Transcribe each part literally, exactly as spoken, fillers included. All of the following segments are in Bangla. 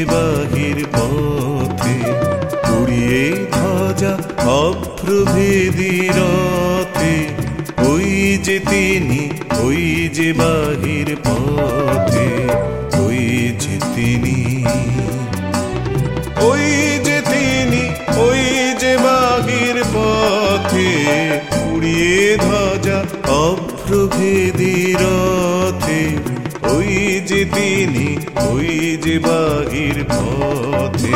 বাহির পথে, উড়িয়ে ধ্বজা অভ্রভেদী রথে। ওই যে তিনি, ওই যে বাহির পথে, ওই যে তিনি, ওই যে তিনি, ওই যে বাহির পথে, উড়িয়ে ধ্বজা অভ্রভেদী রথে। ওই যে তিনি, ওই যে বাহির পথে।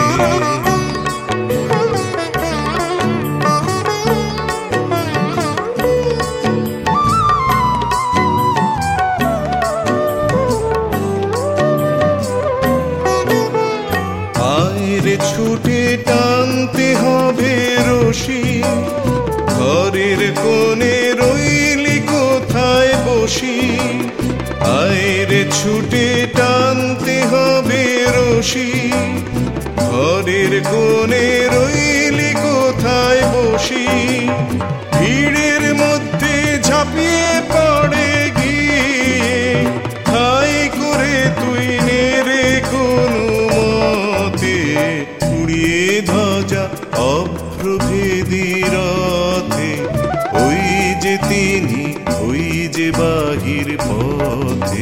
আয়রে ছুটে টানতে হবে রশি, ঘরের কোণে রইলি কোথায় বসি। আয়রে ছুটে টানতে হবে রশি, ঘরের কোণে রইলি কোথায় বসি। ভিড়ের মধ্যে ঝাঁপিয়ে পড়ে গিয়ে, হাই করে তুই নেড়ে কোনো মতে। উড়িয়ে ধ্বজা অভ্রভেদী রথে, ওই যে তিনি, ওই যে বাহির পথে।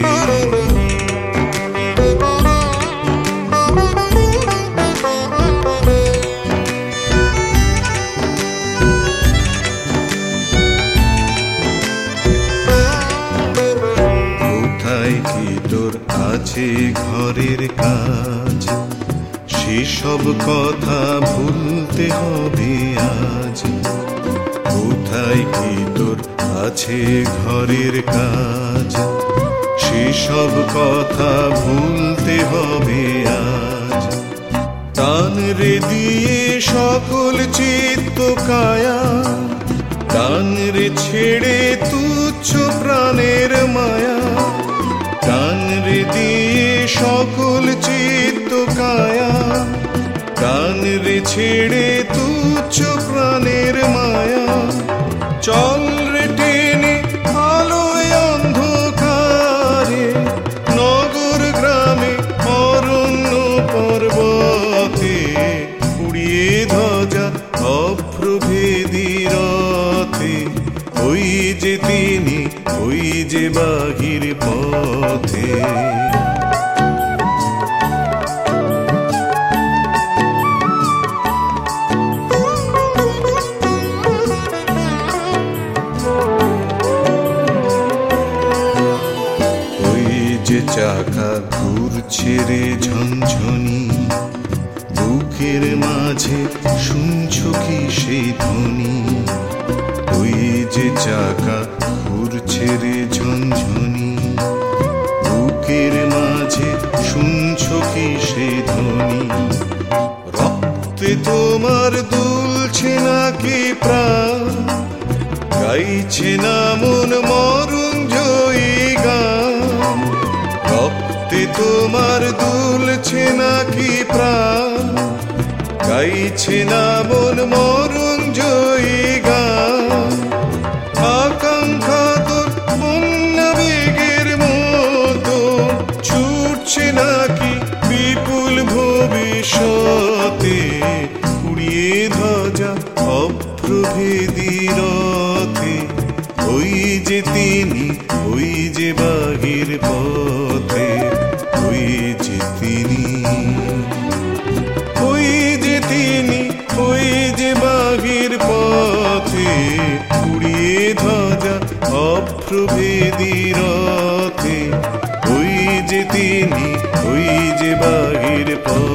কোথায় কি তোর আছে ঘরের কাজ, সেসব কথা ভুলতে হবে আজ। কোথায় কি তোর আছে ঘরের কাজ, সেসব কথা ভুলতে হবে আজ। টান রে দিয়ে সকল চিত্ত কায়া, টান রে ছেড়ে তুচ্ছ প্রাণের মায়া। টান রে দিয়ে সকল চিত্ত কায়া, টান রে ছেড়ে তুচ্ছ প্রাণের মায়া। চল রে টেনে আলোয় অন্ধকারে, নগর গ্রামে অরণ্য পর্বতে। উড়িয়ে ধ্বজা অভ্রভেদী রথে, ওই যে তিনি, ওই যে বাহির পথে। চাকা ঘুরছে রে ঝনঝনি, বুকের মাঝে শুনছ কি সেই ধ্বনি। ওই যে চাকা ঘুরছে রে ঝনঝনি, বুকের মাঝে শুনছ কি সেই ধ্বনি। রক্তে তোমার দুলছে নাকি প্রাণ, গাইছে না মন মরণ জয়ী গান। রক্তে তোমার দুলছে নাকি প্রাণ, গাইছে না মন মরণ জয়ী গান। আকাঙ্ক্ষা তোর বন্যা বেগের মতো, ছুটছে নাকি বিপুল ভবিষ্যতে। উড়িয়ে ধ্বজা অভ্রভেদী রথে, ওই যে তিনি, ওই যে বাহির পথে। ওই যে তিনি, ওই যে তিনি, ওই যে বাহির পথে। উড়িয়ে ধ্বজা অভ্রভেদী রথে, ওই যে তিনি, ওই যে বাহির পথে।